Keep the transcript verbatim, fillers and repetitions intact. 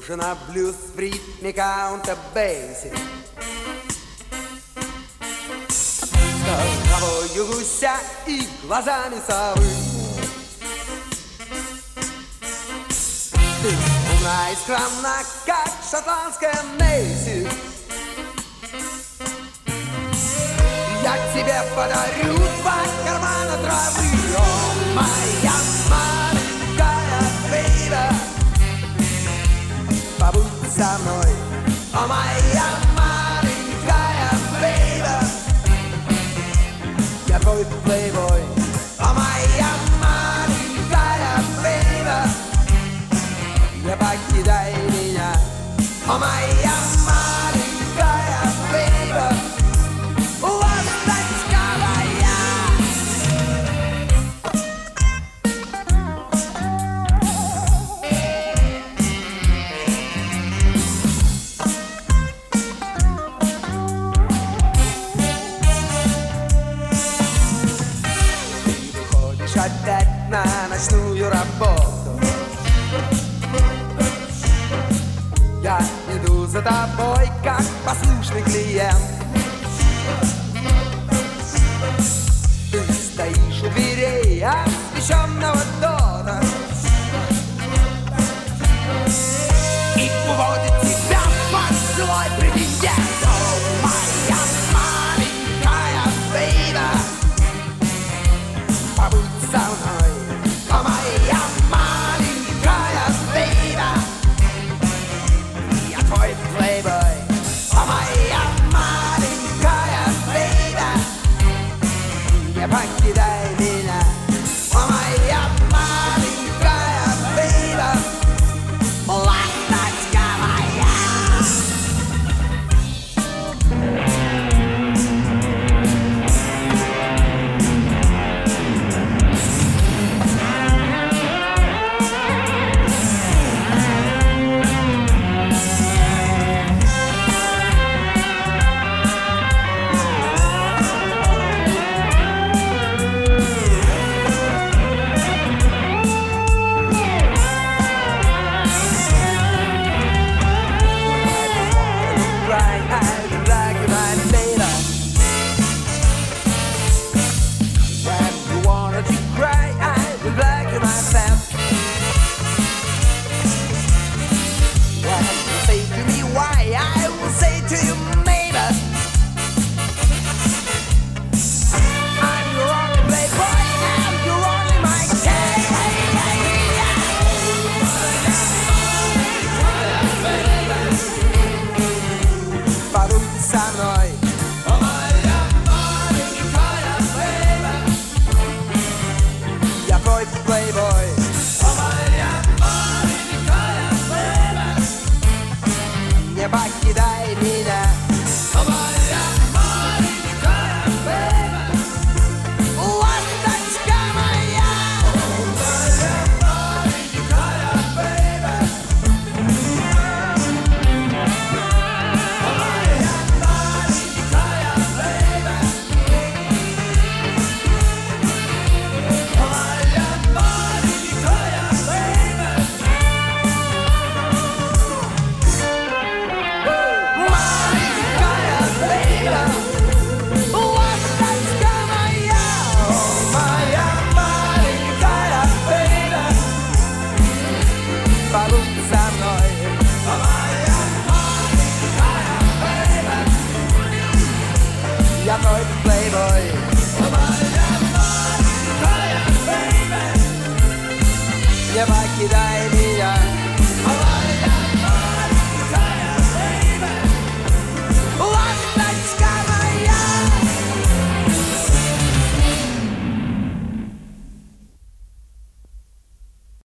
Жена блюз в ритме каунта-бейси, с головою гуся и глазами совы. Ты умна и скромна, как шотландская Нейси. Я тебе подарю два кармана травы. О, моя маленькая бейба, побудь со мной. О, моя маленькая бейба, я твой плейбой. О, моя маленькая бейба, не покидай меня. О, моя маленькая бейба, опять на ночную работу. Я иду за тобой, как послушный клиент. Ты стоишь у дверей освещенного дома и уводит тебя поцелуй претендент. О, моя маленькая бейба, побудь со мной. О, моя маленькая бейба, я твой плейбой. О, моя маленькая бейба, не покидай меня. О, моя маленькая бейба, ласточка моя. Playboy. Oh, моя маленькая бейба, не покидай меня. О, моя маленькая бейба, ласточка моя. О, моя маленькая бейба, о, моя маленькая бейба, о, моя я твой плейбой. О, моя маленькая бейба, не покидай меня.